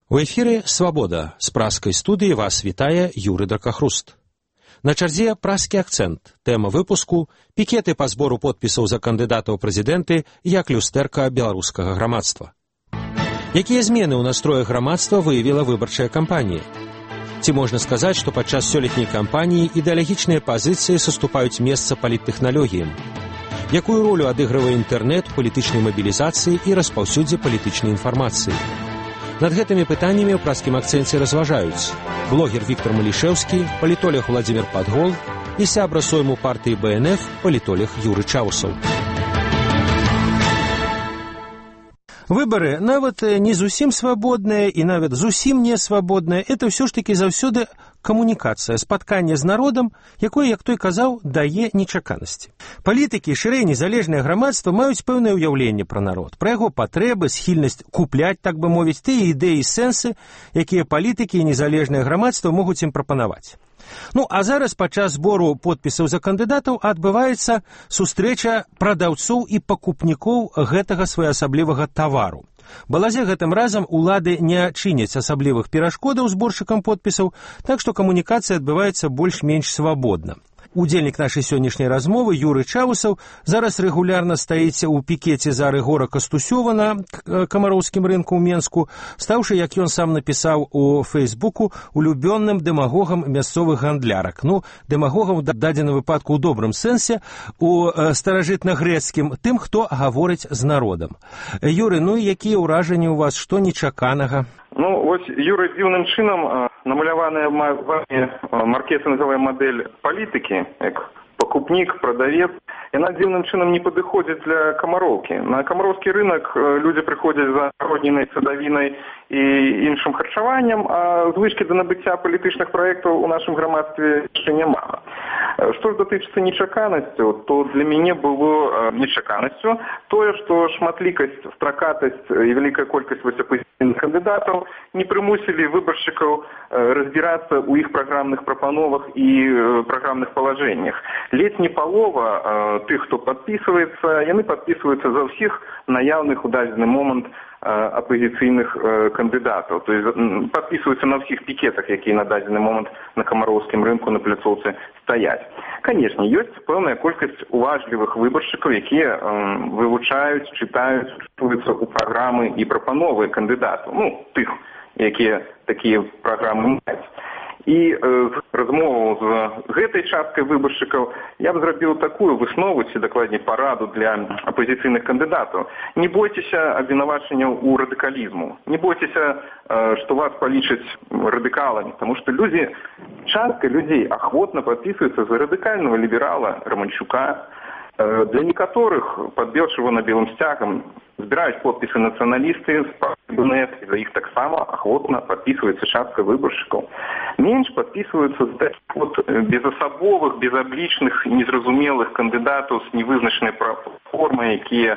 У эфіры «Свабода». З праскай студыі вас вітае Юры Дракахруст. На чарзе праскі акцэнт. Тэма выпуску – пікеты па збору подпісаў за кандыдата ў прэзідэнты як люстэрка беларускага грамадства. Якія змены ў настроях грамадства выявіла выбарчая кампанія? Ці можна сказаць, што падчас сёлетняй кампаніі ідэалагічныя пазіцыі саступаюць месца паліттэхналогіям? Якую ролю адыгрывае інтэрнэт у палітычнай мабілізацыі і распаўсюдзе палітычнай інфармацыі? Над гэтымі пытаннямі ў праскім акцэнце разважаюць блогер Віктор Малішэўскі, палітолог Владзімір Падгол і сябра сойму партыі БНФ палітолог Юры Чаўсаў. Выбары нават не зусім свабодныя і нават зусім не свабодныя. Это ўсё ж такі заўсёды камунікацыя, спатканне з народам, якое, як той казаў, дае нечаканасці. Палітыкі, шырэй незалежнае грамадства маюць пэўнае ўяўленне пра народ, пра яго патрэбы, схільнасць купляць, так бы мовіць, тыя ідэі і сэнсы, якія палітыкі і незалежнае грамадства могуць ім прапанаваць. А зараз падчас збору подпісаў за кандыдатаў адбываецца сустрэча прадаўцоў і пакупнікоў гэтага своеасаблівага тавару. Балазе гэтым разам улады не чыняць асаблівых перашкодаў зборшчыкам подпісаў, так што камунікацыя адбываецца больш-менш свабодна. Удзельнік нашай сённяшняй размовы Юры Чаўсаў зараз рэгулярна стаіць у пікеце за Рыгора Кастусёва на камароўскім рынку ў Менску, стаўшы, як ён сам напісаў у Фейсбуку, улюбённым дэмагогам мясцовых гандлярак. Дэмагогам у дадзеным выпадку ў добрым сэнсе, у старажытна-грэцкім, тым, хто гаворыць з народам. Юры, якія ўражанні ў вас, што нечаканага? Вось, Юра, дзіўным чынам намаляваная вами маркетинговая модель палітыкі, як пакупнік, прадавец, яна дзіўным чынам не падыходзіць для камароўкі. На камароўскі рынок людзі прыходзяць за гароднінай, садавінай і іншым харчаваннем, а звычкі да набыцця палітычных праектаў у нашым грамадстве яшчэ няма. Што ж датычыцца нечаканасцю, то для мяне было нечаканасцю тое, што шматлікасць, стракатасць і вялікая колькасць апозіцыйных кандыдатаў не прымусілі выбаршчыкаў разбірацца ў іх праграмных прапановах і праграмных палажэннях. Ледзь не палова тых, хто падпісваецца, яны падпісваюцца за ўсіх наяўных у дадзены момант апозіцыйных кандыдатаў. То есть падпісваюцца на ўсіх пікетах, якія на дадзены момант на камароўскім рынку на пляцоўцы стаяць. Канешне, ёсць пэўная колькасць уважлівых выбаршчыкаў, якія вывучаюць, чытаюць, чытаюцца ў праграмы і прапановы кандыдатаў. Тых, якія такія праграмы маюць. І з размоваў з гэтай часткай выбаршчыкаў я б зрабіў такую выснову, ці дакладней параду для апозіцыйных кандыдатаў. Не бойцеся абвінавачанняў у радыкалізму. Не бойцеся, што вас палічаць радыкаламі, таму што частка людзей ахвотна падпісваюцца за радыкальнага ліберала Романчука. Для некаторых, падбеўшы на белым сцягам, збіраюць подпісы нацыяналісты з партыі БНФ, і за іх таксама ахвотна падпісваецца частка выбаршчыкаў. Менш падпісваюцца з такіх безасабовых, безаблічных, незразумелых кандыдатаў з невызначанай платформай, якія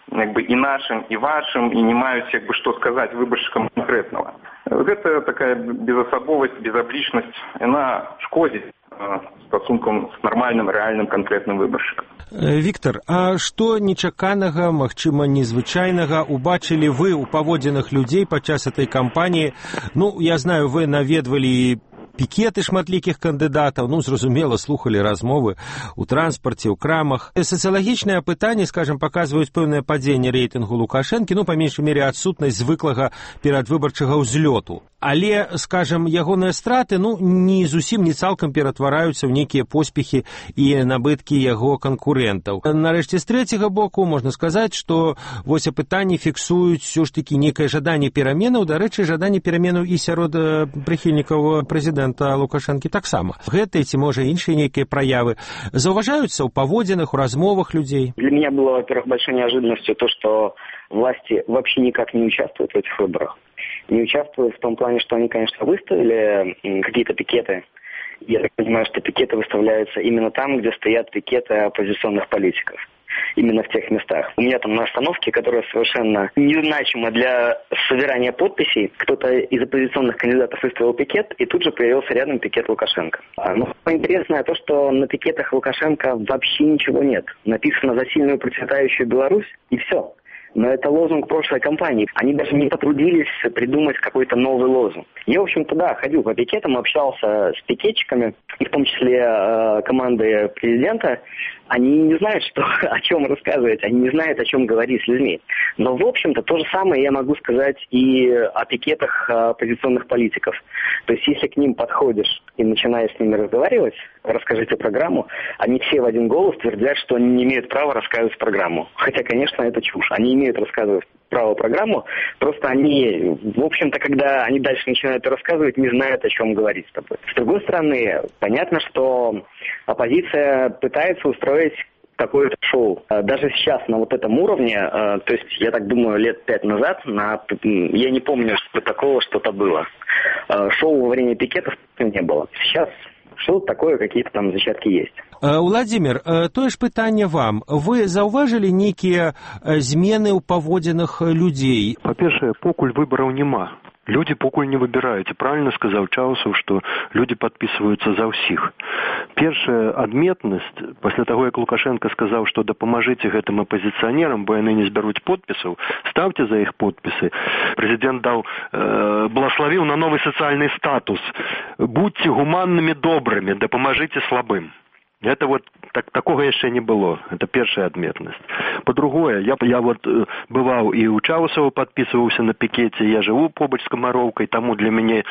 і нашым, і вашым, і не маюць што сказаць выбаршчыкам канкрэтнага. Гэта такая безасабовасць, безаблічнасць, яна шкодзіць стасункам з нармальным, рэальным, канкрэтным выбаршчыкам. Віктор, а што нечаканага, магчыма, незвычайнага убачылі вы ў паводзінах людзей падчас этой кампаніі? Я знаю, вы наведвалі пікеты шматлікіх кандыдатаў, зразумела, слухалі размовы ў транспарце, ў крамах. Сацыялагічныя апытанні, паказваюць пэўнае падзенне рэйтынгу Лукашэнкі, па меншай мере адсутнасць звыклага перадвыбарчага ўзлёту. Але, ягоныя страты, не зусім, не цалкам ператвараюцца ў нейкія поспехі і набыткі яго канкурэнтаў. Нарэшце, з трэцяга боку, можна сказаць, што вось апытанні фіксуюць ўсё ж такі нейкае жаданне пераменаў, дарэчы, жаданне пераменаў і сярод прыхільнікаў прэзідэнта Лукашэнкі таксама. Гэтыя ці, можа, іншыя нейкія праявы заўважаюцца ў паводзінах, у размовах людей? Для меня было, во-первых, большой неожиданностью то, что власти вообще никак не участвуют в этих выборах. Не участвуют в том плане, что они, конечно, выставили какие-то пикеты. Я так понимаю, что пикеты выставляются именно там, где стоят пикеты оппозиционных политиков. Именно в тех местах. У меня там на остановке, которая совершенно незначима для собирания подписей, кто-то из оппозиционных кандидатов выставил пикет, и тут же появился рядом пикет Лукашенко. Но самое интересное то, что на пикетах Лукашенко вообще ничего нет. Написано «За сильную процветающую Беларусь» и все. но это лозунг прошлой кампании. Они даже не потрудились придумать какой-то новый лозунг. Я, в общем-то, да, ходил по пикетам, общался с пикетчиками, и в том числе команды президента. Они не знают, о чем рассказывать, они не знают, о чем говорить с людьми. Но, в общем-то, то же самое я могу сказать и о пикетах оппозиционных политиков. То есть, если к ним подходишь и начинаешь с ними разговаривать, расскажите программу, они все в один голос твердят, что они не имеют права рассказывать программу. Хотя, конечно, это чушь. Они имеют рассказывать программу, просто они, в общем-то, когда они дальше начинают рассказывать, не знают, о чем говорить с тобой. С другой стороны, понятно, что оппозиция пытается устроить какое-то шоу. Даже сейчас на вот этом уровне, то есть, я так думаю, лет 5 назад, я не помню, что такого что-то было. Шоу во время пикетов не было. Сейчас что-то такое, какие-то там зачатки есть. Владимир, тое ж пытанне вам. Вы заўважылі нейкія змены ў паводзінах людзей? Па-першае, покуль выбараў няма. Люди покуль не выбирают. И правильно сказал Чаусов, что люди подписываются за всех. Первая адметность, после того, как Лукашенко сказал, что допоможите гэтым оппозиционерам, бо яны не збяруць подписаў, ставьте за их подписы. Президент дал, благословил на новый социальный статус. Будьте гуманными, добрыми, допоможите слабым. Это вот такого еще не было. Это первая адметность. По-другое, я вот бывал и у Чаусова подписывался на пикете, я живу побач с Комаровкой, тому для меня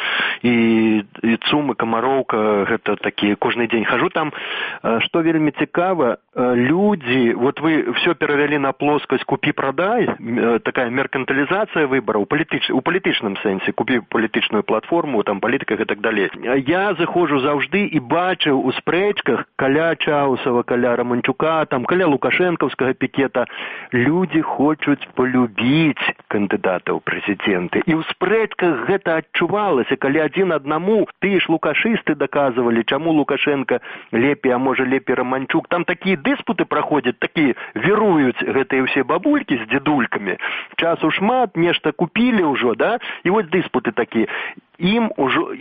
и ЦУМ, и Комаровка, это такие, каждый день хожу там. Что вельми цікаво, люди, вот вы все перевели на плоскость купи-продай, такая меркантилизация выборов, у політичном сенсі, купи політичную платформу, там, політиках и так далее. Я захожу завжди и бачив у спречках, каля Чаусова, каля Романчука, там, каля Лукашенковского пикета, люди хочуць полюбіць кандидата ў прэзідэнты. І ў спрэчках гэта адчувалася, калі адзін аднаму тыя ж лукашысты доказывалі, чаму Лукашенко лепей, а можа лепей Романчук. Там такія дыспуты праходзяць, такія віруюць гэтыя ўсе бабулькі з дзедулькамі. Часу шмат, нешта купілі ўжо, да? І вось дыспуты такія. Им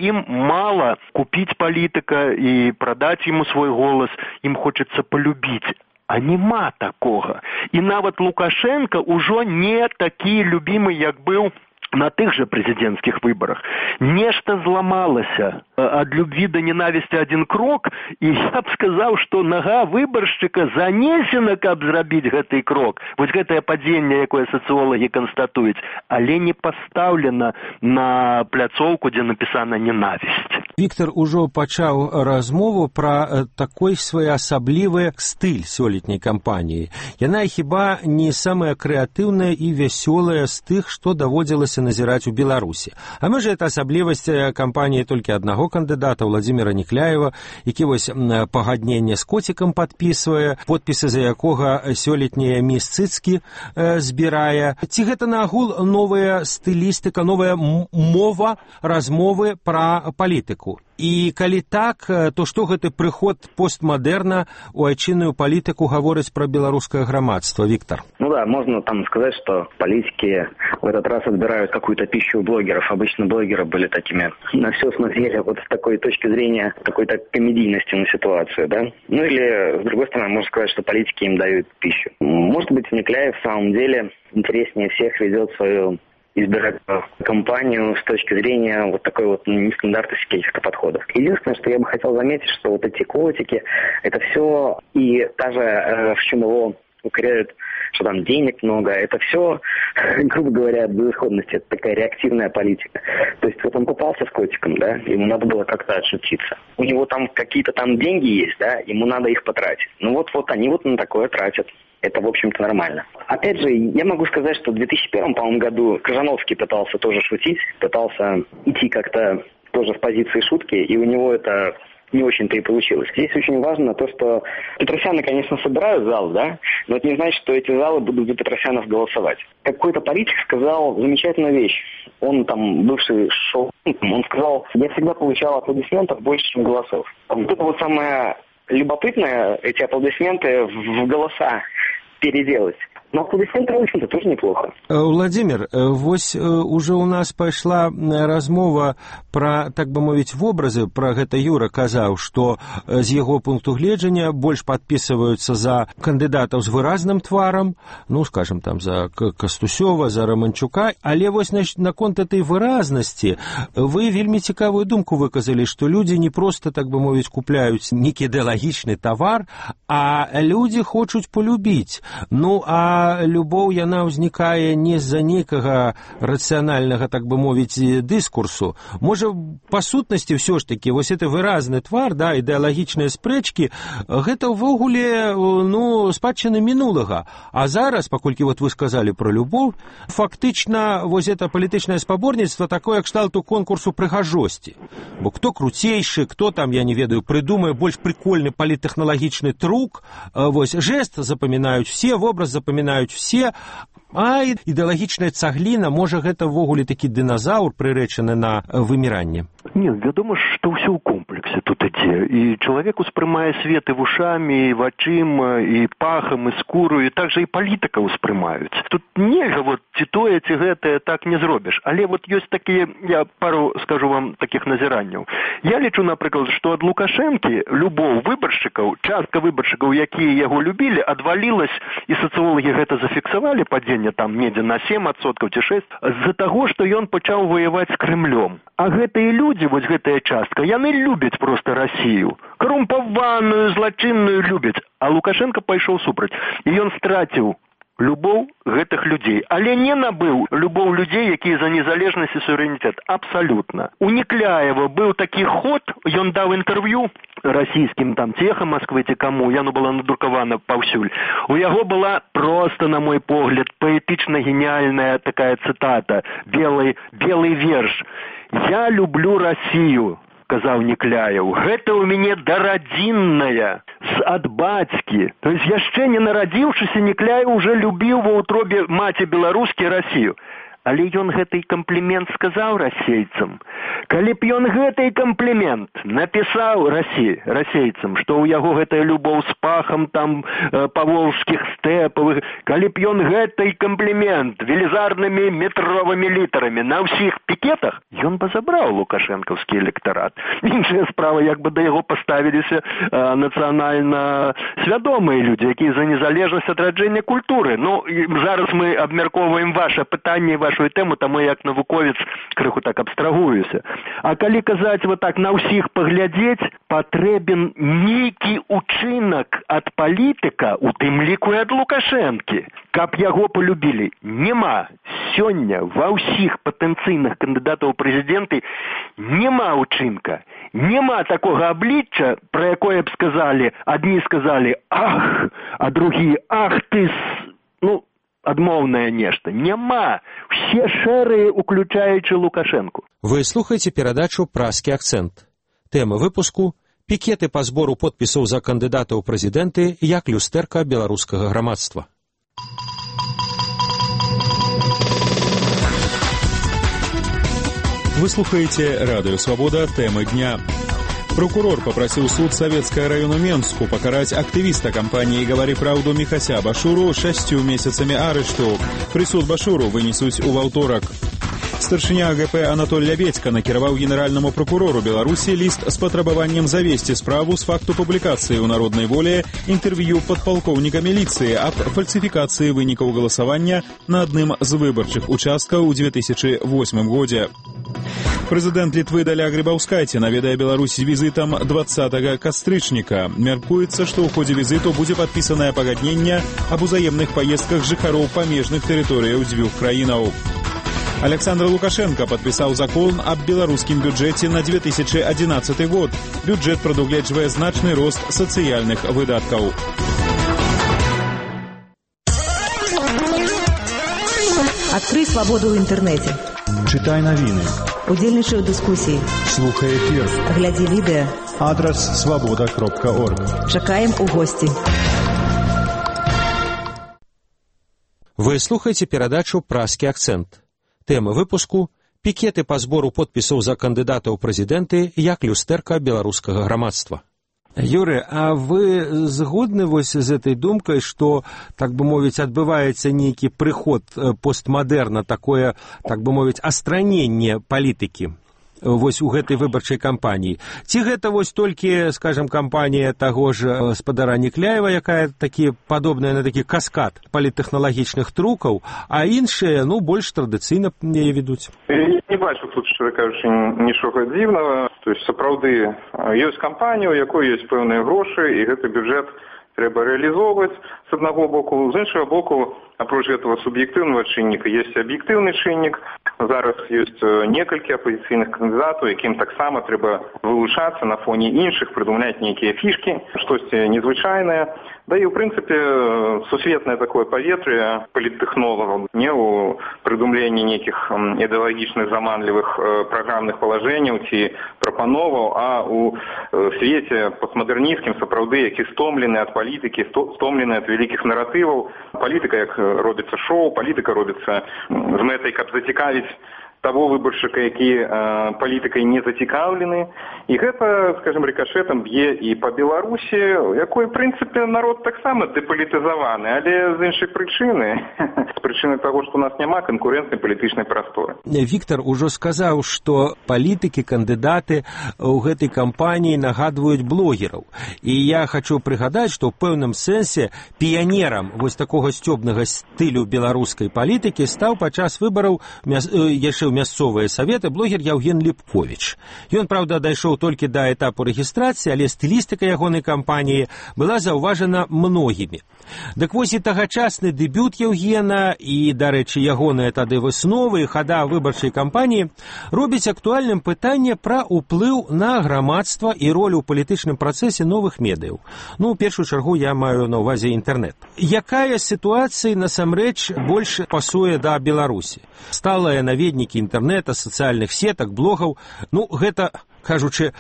мало купить политика и продать ему свой голос, им хочется полюбить. А нема такого. И нават Лукашенко уже не такі любимый, як был на тых же президентских выборах. Нешта зламалася от любви до ненависти один крок, и я б сказал, что нога выборшчыка занесена, каб зрабіць гэты крок. Вось гэтае падзенне, якое сацыолагі канстатуюць, але не пастаўлена на пляцоўку, дзе напісана ненавісць. Віктор ужо пачаў размову пра такой своеасаблівы стыль сёлетняй кампаніі. Яна хіба не самая крэатыўная і вясёлая з тых, што даводзілася назіраць у Беларусі. А можа, это асаблівасць кампаніі толькі аднаго кандыдата, Владзіміра Нікляева, які вось пагадненне з коцікам падпісвае, подпісы за якога сёлетняя міс Цыцкі збірае. Ці гэта наагул новая стылістыка, новая мова размовы пра палітыку? І калі так, то што гэты прыход постмодерна у айчынную палітыку гаворыць пра беларускае грамадства, Виктор? Ну да, можно там сказать, что политики в этот раз отбирают какую-то пищу у блогеров. Обычно блогеры были такими, на все смотрели вот с такой точки зрения, какой-то комедийности на ситуацию, да? Ну или, с другой стороны, можно сказать, что политики им дают пищу. Может быть, Никляев в самом деле интереснее всех ведет свою избирательную кампанию с точки зрения вот такой вот нестандартности каких-то подходов. Единственное, что я бы хотел заметить, что вот эти котики, это все, и даже в чем его укоряют, что там денег много, это все, грубо говоря, от безысходности, это такая реактивная политика. То есть вот он попался с котиком, да, ему надо было как-то отшутиться. У него там какие-то там деньги есть, да, ему надо их потратить. Ну вот они вот на такое тратят. Это, в общем-то, нормально. Опять же, я могу сказать, что в 2001, по-моему, году Крыжановский пытался тоже шутить, пытался идти как-то тоже в позиции шутки, и у него это не очень-то и получилось. Здесь очень важно то, что Петросяны, конечно, собирают зал, да, но это не значит, что эти залы будут за Петросянов голосовать. Какой-то политик сказал замечательную вещь. Он там, бывший шоу, он сказал, я всегда получал аплодисментов больше, чем голосов. Вот это вот самое любопытное, эти аплодисменты в голоса переделать. Но плебисцит, в общем-то, тоже неплохо. Владимир, вось уже у нас пайшла размова пра, так бы мовіць, вобразы, пра гэта Юра казаў, што з яго пункту гледжання больш падпісваюцца за кандыдатаў з выразным тварам, ну, скажем, там, за Кастусёва, за Романчука, але вось наконт этой выразнасці вы вельмі цікавую думку выказалі, што людзі не проста, так бы мовіць, купляюць некі ідэалагічны тавар, а людзі хочуць полюбіць. Ну, а любоў, яна ўзнікае не з-за нейкага рацыянальнага, так бы мовіць, дыскурсу. Можа, па сутнасці ўсё ж такі, вось это выразны твар, да, ідэалагічныя спрэчкі, гэта ўвогуле, ну, спадчына мінулага. А зараз, паколькі вот вы сказалі пра любоў, фактычна, вось это палітычнае спаборніцтва такое кшталту конкурсу прыгажосці. Бо кто круцейшы, кто там, я не ведаю, прыдумае больш прикольны паліттэхналагічны трук, вось жест запамінаюць все, вобраз запамінаюць все, а ідэалагічная цагліна, можа, гэта ввогуле такі дыназаўр, прырэчаны на выміранне? Не, вядома, што ўсё ў комплексе тут ідзе. І чалавек успрымае свет і вушамі, і вачыма, і пахам, і скуру, і также і палітыка ўспрымаюць. Тут нельга, вот, ці тое, ці гэтае, так не зробіш. Але вот ёсць такія, я пару скажу вам такіх назіранняў. Я лічу, напрыклад, што ад Лукашэнкі любоў выбаршчыкаў, частка выбаршчыкаў, якія яго любілі, адвалілась, і сацыолагі гэта зафіксавалі, падзенне там недзе на 7% ці 6%, з-за таго, што ён пачаў ваяваць з Крэмлём. А гэтыя людзі, вось гэтая частка, яны любяць проста Расію. Карумпаваную, злачынную любяць. А Лукашенко пайшоў супраць. І ён страціў любоў гэтых людзей. Але не набыў любоў людзей, якія за незалежнасць і суверэнітэт. Абсалютна. У Некляева быў такі ход, ён даў інтэрв'ю расійскім там Теха Москвы ці каму, яно была надрукавана паўсюль. У яго была просто, на мой погляд, паэтычна гениальная такая цытата, белый верш. «Я люблю Россию», сказаў Некляев. «Гэта ў мяне дарадзінная, ад бацькі». То есть яшчэ не нарадзіўшыся, Некляев уже любіў ва ўтробе маці беларускі Россию. Але ён гэты комплімент сказаў расейцам. Калі б ён гэты комплімент напісаў расейцам, што ў яго гэтая любоў з пахам там паволжскіх стэпавых, калі б ён гэты комплімент велізарнымі метровымі літарамі на ўсіх пікетах, ён бы забраў лукашэнкаўскі электарат. Іншая справа, як бы да яго паставіліся нацыянальна свядомыя людзі, якія за незалежнасць адраджэння культуры. Ну, зараз мы абмяркоўваем ваше пытанне, вашу тэму, таму як навуковец крыху так абстрагуюся. А калі казаць вот так на ўсіх паглядзець, патрэбен нейкі учынак ад палітыка, у тым ліку і ад Лукашэнкі, каб яго полюбілі. Нема. Сёння ва ўсіх патэнцыйных кандыдатаў у прэзідэнты нема учынка. Нема такога аблічча, пра якое б сказалі, адні сказалі «ах», а другие «ах ты», ну, адмоўнае нешта. Няма. Все шэрыя, уключаючы Лукашэнку. Вы слухаеце перадачу «Празкі акцэнт». Тэма выпуску – пікеты па збору подпісаў за кандыдатаў у прэзідэнты як люстэрка беларускага грамадства. Вы слухаете «Радио Свобода. Темы дня». Прокурор попросил суд Советского района Менску покарать активиста компании «Говори правду» Михася Башуру 6 месяцами арешту. Прысуд Башуру вынесуць у ваўторак. Старшыня АГП Анатоль Лябедька накіраваў генеральному прокурору Беларусі ліст з патрабаваннем завесці справу з факту публікацыі ў «Народнай волі» інтэрв'ю падпалкоўніка міліцыі аб фальсіфікацыі вынікаў галасавання на адным з выбарчых участкаў у 2008 годзе. Прэзідэнт Літвы Даля Грыбаўскайце наведае Беларусь з візітам 20 кастрычніка. Мяркуецца, што ў ходзе візіту будзе падпісанае пагадненне аб узаемных паездках жыхароў памежных тэрыторыяў дзвюх краінаў. Александр Лукашенко подписал закон об белорусском бюджете на 2011 год. Бюджет прадугледжвае значны рост сацыяльных выдаткаў. Открой свободу в интернете. Читай новины. Удзельнічай у дыскусіі. Слухай эфир. Глядзі відэа. Адрес свобода.орг. Чакаем у гости. Вы слухаеце перадачу «Празкі акцэнт». Тэма выпуску – пікеты па збору подпісаў за кандыдата ў прэзідэнты як люстэрка беларускага грамадства. Юрий, а вы згодны вось з этой думкай, што, так бы мовіць, адбываецца нейкі прыход постмадэрна, такое, так бы мовіць, астраненне палітыкі вось у гэтай выбарчай кампаніі? Ці гэта вось толькі, скажем, кампанія таго ж спадара Некляева, якая такі падобная на такі каскад паліттэхналагічных трукаў, а іншыя, ну, больш традыцыйна яе ведуць? Не бачу тут, шчыра кажучы, нічога дзіўнага. То есть, сапраўды, ёсць кампанія, у якой ёсць пэўныя грошы, і гэты бюджэт трэба рэалізоўваць з аднаго боку. З іншага боку, апроч гэтага суб'ектыўнага чынніка, ёсць аб'ектыўны чыннік. Зараз ёсць некалькі апазіцыйных кандыдатаў, якім таксама трэба вылучацца на фоне іншых, прыдумляць нейкія фішкі, штосьці незвычайнае. Да і, ў прынцыпе, сусветнае такое паветры паліттэхнолагаў не ў прыдумленні нейкіх ідэалагічных заманлівых праграмных палажэнняў ці прапановаў, а ў свеце постмадэрнісцкім, сапраўды, які стомлены ад палітыкі, стомлены ад вялікіх наратываў. Палітыка, як робіцца шоу, палітыка робіцца з мэтай, каб зацікавіць таго выбаршчыка, які палітыкай не зацікаўлены. І гэта, скажем, рикошетам б'е і па Беларусі, якой, в прынцыпе, народ таксама дэпалітызаваны, але з іншай прычыны. З прычыны таго, што у нас няма канкурэнтнай палітычнай прасторы. Віктор ужо сказаў, што палітыкі, кандыдаты ў гэтай кампаніі нагадваюць блогераў. І я хачу прыгадаць, што ў пэўным сэнсе піянерам вось такога сцёбнага стылю беларускай палітыкі стаў падчас выбараў яшчэ мясцовыя саветы блогер Яўген Ліпковіч. Ён, праўда, дайшоў толькі да этапу рэгістрацыі, але стылістыка ягонай кампаніі была заўважана многімі. Дык вось і тагачасны дэбют Яўгена і, дарэчы, ягоныя тады высновы і хада выбарчай кампаніі робіць актуальным пытанне пра ўплыў на грамадства і ролю ў палітычным працэсе новых медыяў. Ну, у першую чаргу я маю на ўвазе інтэрнэт. Якая сітуацыя насамрэч больш пасуе да Беларусі? Сталыя наведнікі інтэрнэта, сацыяльных сетак, блогаў, ну, гэта, кажучы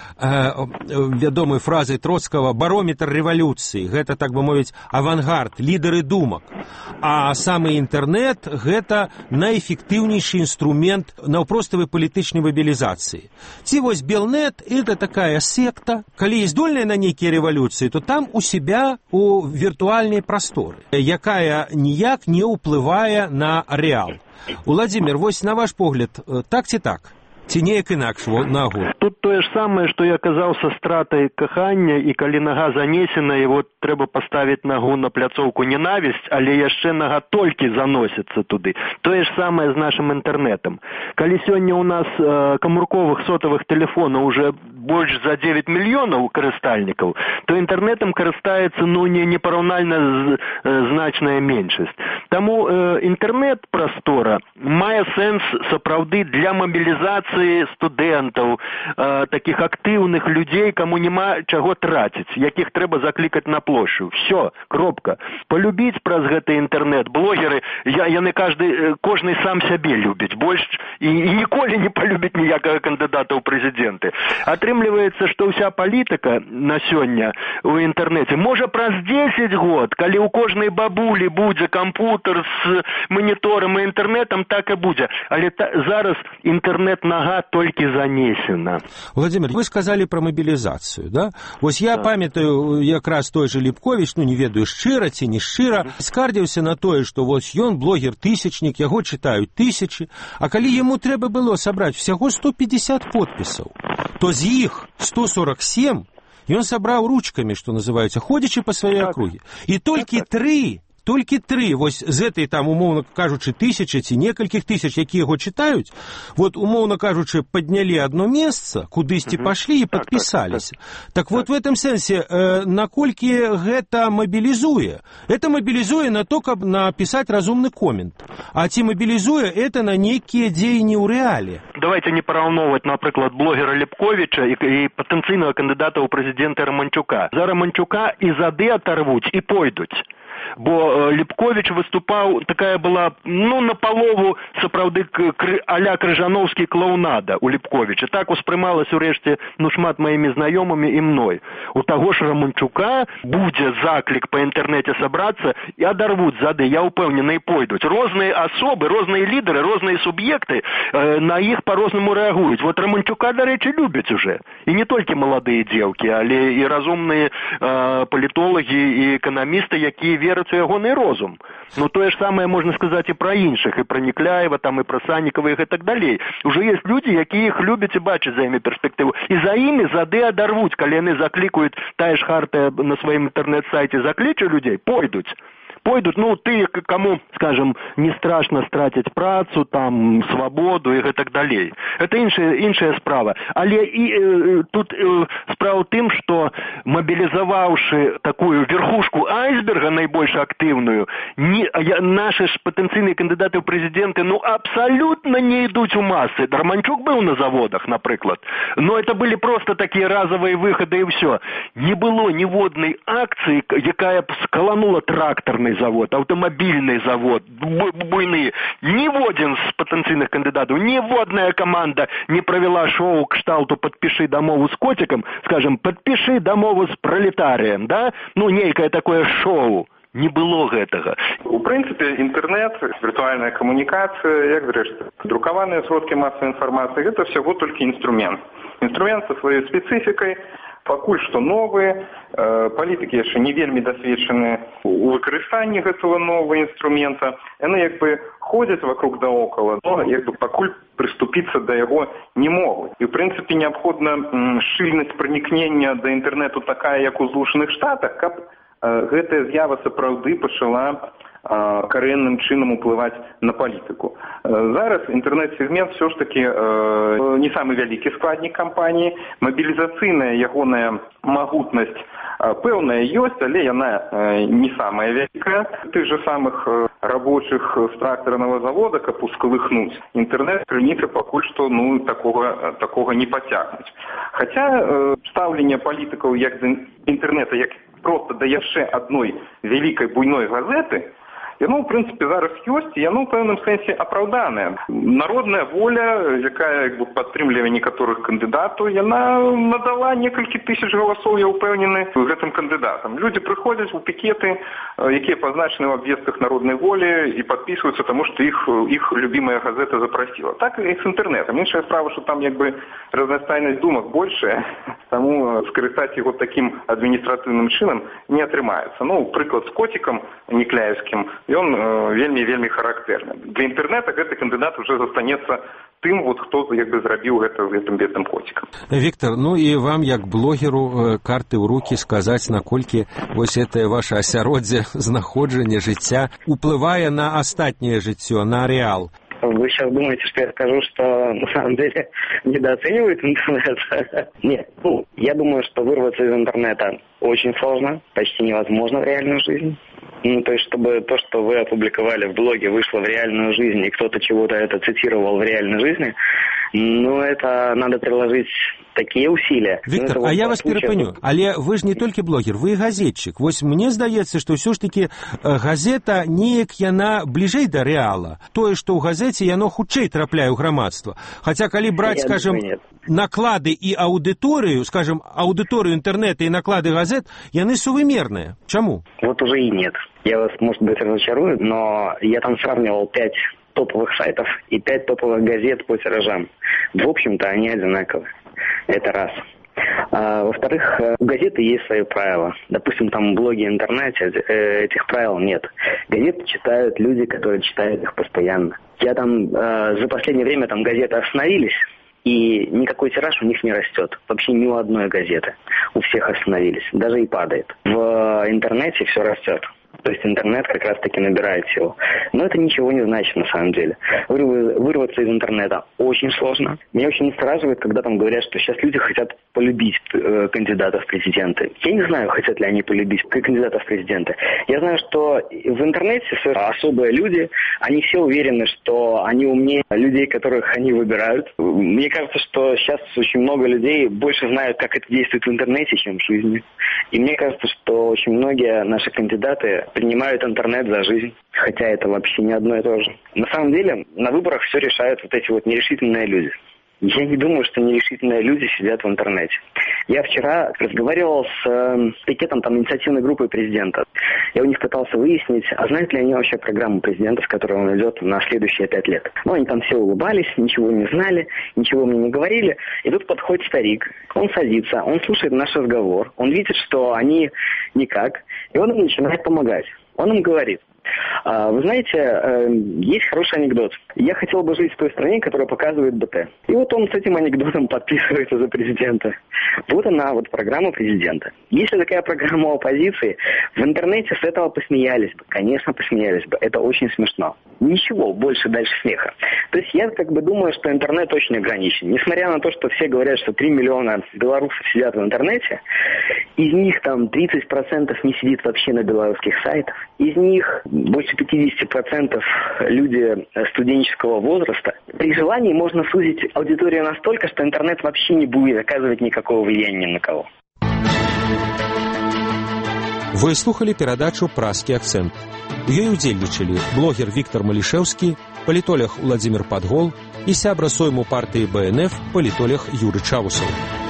вядомай фразай Троцкага, барометр рэвалюцыі, гэта, так бы мовіць, авангард, лідары думак. А самы інтэрнэт – гэта найэфектыўнейшы інструмент наўпроставай палітычнай мабілізацыі. Ці вось Белнет – это такая секта, калі здольная на нейкія рэвалюцыі, то там у себя у віртуальнай прасторы, якая ніяк не ўплывае на рэал. Уладзімір, вось на ваш погляд, так ці так? Ці неяк інакш нагу? Тут тое ж самае, што я казаў са стратай кахання, і калі нага занесена, і вот трэба паставіць нагу на пляцоўку ненавісць, але яшчэ нага толькі заносіцца туды. Тое ж самае з нашым інтэрнэтам. Калі сёння ў нас камурковых сотавых тэлефонаў уже больш за 9 мільёнаў карыстальнікаў, то інтэрнэтам карыстаецца, ну, непараўнальна значная меншасць. Таму інтэрнэт-прастора мае сэнс сапраўды для мабілізацыі студэнтаў, такіх актыўных людзей, каму няма чаго траціць, якіх трэба заклікаць на плошчу. Всё, кропка. Полюбіць праз гэты інтэрнэт блогеры, яны кожны сам сябе любіць, больш і ніколі не полюбіць ніякага кандыдата ў прэзідэнты. Атрымліваецца, што ўся палітыка на сёння ў інтэрнэце можа праз 10 год, калі ў кожнай бабулі будзе кампутер з маніторам і інтэрнэтам, так і будзе. Але зараз інтэрнэт нага толькі занесена. Владимир, вы сказали про мобилизацию, да? Вось я памятаю, якраз той же Ліпковіч, ну не ведаю, шчыра ці не шчыра, скардзіўся на тое, што вось ён блогер-тысячнік, яго чытаюць тысячы, а калі яму трэба было сабраць всяго 150 подпісаў, то з іх 147 ён сабраў ручкамі, што называецца, ходзячы па сваёй акруге. І толькі тры, вось з этой, там, умоўна кажучы, тысячы ці некалькіх тысяч, якія яго чытаюць, вот, умоўна кажучы, паднялі одно месца, кудысьці пашлі і падпісаліся. Так вот, в этом сэнсе, наколькі гэта мабілізуе? Это мабілізуе на то, каб напісаць разумны комент. А ці мабілізуе это на нейкія дзеянні ў рэале? Давайте не параўноўваць, напрыклад, блогера Ліпковіча і патэнцыйнага кандыдата ў прэзідэнты Романчука. За Романчука і зады аторвуць і пойдуць. бо Ліпковіч выступаў, такая была, напалову сапраўды а-ля крыжановскі клоунада у Ліпковіча. Так успрымалась урэшце, шмат маімі знаёмымі і мной. У таго ж Романчука будзе заклік па інтэрнэце сабрацца і адарвуць зады, я ўпэўнены, і пойдуць. Розныя асобы, розныя лідары, розныя суб'екты на іх па-рознаму рэагуюць. Вот Романчука, дарэчы, любяць уже. І не толькі маладыя дзеўкі, але і разумныя палітолагі і эканамісты, якія вераць у ягоны розум. Тое ж самае можна сказаць і пра іншых, і пра Некляева, і пра Саннікава, і так далей. Уже ёсць людзі, якія іх любяць і бачаць за імі перспектыву. І за імі зады адарвуць, калі яны заклікаюць, тая ж Хартыя на сваім інтэрнэт-сайце закліча людзей, пойдуць, тыя, каму, скажем, не страшна страціць працу, свабоду і гэтак далей. Это іншая справа. Але і тут справа ў тым, што мабілізаваўшы такую верхушку айсберга найбольш актыўную, наши ж патэнцыйныя кандыдаты ў прэзідэнты абсалютна не ідуць у масы. Романчук быў на заводах, напрыклад. Но это былі просто такія разовыя выхады і ўсё. Не было ніводнай акцыі, якая б скаланула трактарны завод, аўтамабільны завод, буйны. Ніводзін з патэнцыйных кандыдатаў, ніводная каманда не правяла шоу кшталту «Падпішы дамову з коцікам», скажем, «Падпішы дамову з пралетарыем», да? Нейкае такое шоу. Не было гэтага. У прынцыпе, інтэрнэт, віртуальная камунікацыя, як зрэшты, друкаваныя сродкі масавай інфармацыі, гэта ўсяго толькі інструмент. Інструмент са сваёй спецыфікай, пакуль што новы, палітыкі яшчэ не вельмі дасведчаны у выкарыстанні гэтага нового інструмента. Яны ходзяць вокруг да окала, но пакуль прыступіцца да яго не могуць. І, ў прынцыпе, неабходна шчыльнасць пранікнення да інтэрнэту такая, як у Злучаных Штатах, каб гэтая з'ява сапраўды пачала карэнным чынам уплываць на палітыку. Зараз інтэрнэт-сегмент все ж таки не самы вялікі складнік кампаніі, мабілізацыйная ягоная магутнасць пэўная ёсць, але яна не самая вялікая. Тых же самых рабочых з трактарнага завода, каб ускалыхнуць інтэрнэт-крыніцы пакуль што такога не пацягнуць. Хаця стаўленне палітыкаў як да інтэрнэта, як просто да яшчэ адной вялікай буйной газеты, яно, ў прынцыпе, зараз ёсць, і яно ў пэўным сэнсе апраўданае. Народная воля, якая падтрымлівае некаторых кандыдатаў, яна надала некалькі тысяч галасоў, я ўпэўнены, гэтым кандыдатам. Людзі прыходзяць у пікеты, якія пазначаны ў абвестках народнай волі, і падпісваюцца, таму што іх любімая газета запрасіла. Так і з інтэрнэтам. Іншая справа, што там разнастайнасць думак большая, таму скарыстаць яго такім адміністратыўным чынам не атрымаецца. Прыклад з коцікам Некляевскім, ён вельмі характэрны. Для інтэрнэта гэты кандыдат уже застанецца тым, хто зрабіў гэта з гэтым бедным коцікам. Віктор, і вам, як блогеру, карты ў рукі сказаць, наколькі гэтае ваше асяроддзе знаходжання жыцця уплывае на астатняе жыццё, на арэал. Вы сейчас думаете, что я скажу, что на самом деле недооценивают интернет? Нет. Я думаю, что вырваться из интернета очень сложно, почти невозможно в реальную жизнь. То есть, чтобы то, что вы опубликовали в блоге, вышло в реальную жизнь, и кто-то чего-то это цитировал в реальной жизни, это надо приложить такие усилия. Віктор, а я вас перапыню, але вы ж не толькі блогер, вы газетчик. Мне здаецца, што ўсё ж таки газета неяк яна бліжэй да рэала. Тое, што ў газеце яно хутчэй трапляе ў грамадства. Хаця калі браць, скажем, наклады і аўдыторыю, скажем, аўдыторыю інтэрнэта і наклады газет, яны сувымерныя. Чаму? Вот уже и нет. Я вас, может быть, разочарую, но я там сравнивал 5 топовых сайтов и 5 топовых газет по тиражам. В общем-то, они одинаковые. Это раз. Во-вторых, у газеты есть свои правила. Допустим, там в блоге, интернете этих правил нет. Газеты читают люди, которые читают их постоянно. За последнее время газеты остановились, и никакой тираж у них не растет. Вообще ни у одной газеты. У всех остановились. Даже и падает. В интернете все растет. То есть интернет как раз-таки набирает силу. Но это ничего не значит на самом деле. Вырваться из интернета очень сложно. Меня очень настораживает, когда там говорят, что сейчас люди хотят полюбить кандидатов в президенты. Я не знаю, хотят ли они полюбить кандидатов в президенты. Я знаю, что в интернете особые люди, они все уверены, что они умнее людей, которых они выбирают. Мне кажется, что сейчас очень много людей больше знают, как это действует в интернете, чем в жизни. И мне кажется, что очень многие наши кандидаты принимают интернет за жизнь. Хотя это вообще не одно и то же. На самом деле, на выборах все решают вот эти вот нерешительные люди. Я не думаю, что нерешительные люди сидят в интернете. Я вчера разговаривал с пикетом инициативной группы президента. Я у них пытался выяснить, а знают ли они вообще программу президента, с которой он идет на следующие 5 лет. Ну, они там все улыбались, ничего не знали, ничего мне не говорили. И тут подходит старик, он садится, он слушает наш разговор, он видит, что они никак, и он им начинает помогать. Он им говорит: вы знаете, есть хороший анекдот. Я хотел бы жить в той стране, которая показывает БТ. И вот он с этим анекдотом подписывается за президента. Вот она, вот программа президента. Если такая программа оппозиции, в интернете с этого посмеялись бы. Конечно, посмеялись бы. Это очень смешно. Ничего больше дальше смеха. То есть я думаю, что интернет очень ограничен. Несмотря на то, что все говорят, что 3 миллиона белорусов сидят в интернете, из них 30% не сидит вообще на белорусских сайтах. Из них больше 50% люди студенческого возраста. При желании можно сузить аудиторию настолько, что интернет вообще не будет оказывать никакого влияния ни на кого. Вы слухали перадачу «Празкі акцэнт». У ёй удзельнічалі блогер Віктор Малішэўскі, палітолог Владзімір Падгол і сябра сойму партыі БНФ палітолог Юры Чаусаў.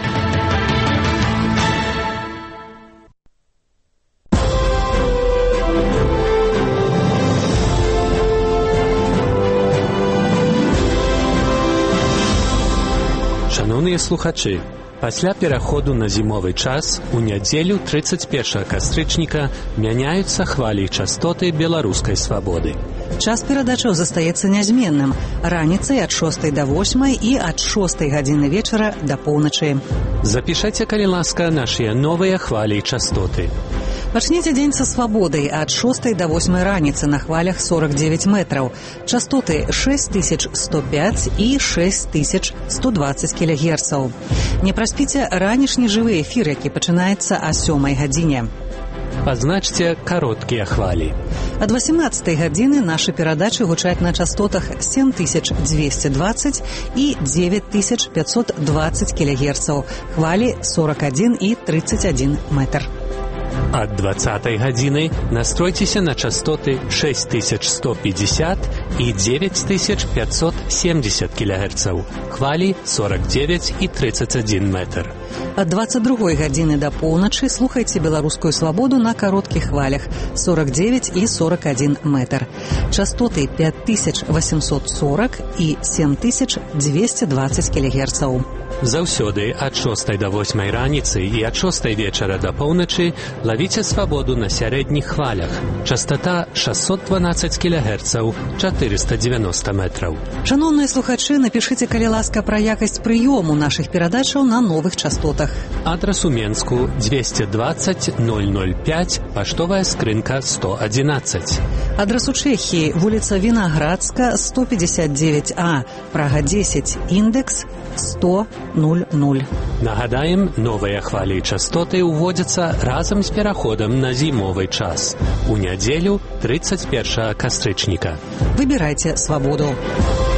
Шановныя слухачы, пасля пераходу на зімовы час у нядзелю 31 кастрычніка мяняюцца хвалі і частоты беларускай свабоды. Час перадачаў застаецца нязменным. Раніцай ад 6 до 8 і ад 6 гадзіны вечара да поўначы. Запішайце, калі ласка, нашыя новыя хвалі і частоты. Пачніце дзень са свабодай ад 6 до 8 раніцы на хвалях 49 метраў. Частоты 6105 і 6120 кілігерцаў. Не праспіце ранішні жывы эфір, які пачынаецца о 7 гадзіне. Пазначце кароткія хвалі. Ад 18 гадзіны нашы перадачы гучаць на частотах 7220 і 9520 кілігерцаў. Хвалі 41 і 31 метр. Ад 20 гадзіны настройцеся на частоты 6150 і 9570 кілігерцаў. Хвалі 49 і 31 метр. Ад 22 гадзіны да поўначы слухайце беларускую свабоду на кароткіх хвалях 49 і 41 метр. Частоты 5840 і 7220 кілігерцаў. Заўсёды ад 6 до 8 раніцы і ад 6 вечара да поўначы лавіце свабоду на сярэдніх хвалях. Частота 612 кілігерцаў, 490 метраў. Шановныя слухачы, напішыце, калі ласка, пра якасць прыёму нашых перадачаў на новых частотах. Адрас у Менску 220 005, паштовая скрынка 111. Адрас у Чэхіі, вуліца Вінаградска, 159А, Прага 10, індекс 100 00. Нагадаем, новыя хвалі і частоты ўводзяцца разам з пераходам на зімовы час. У нядзелю 31 кастрычніка. Выбірайце свабоду.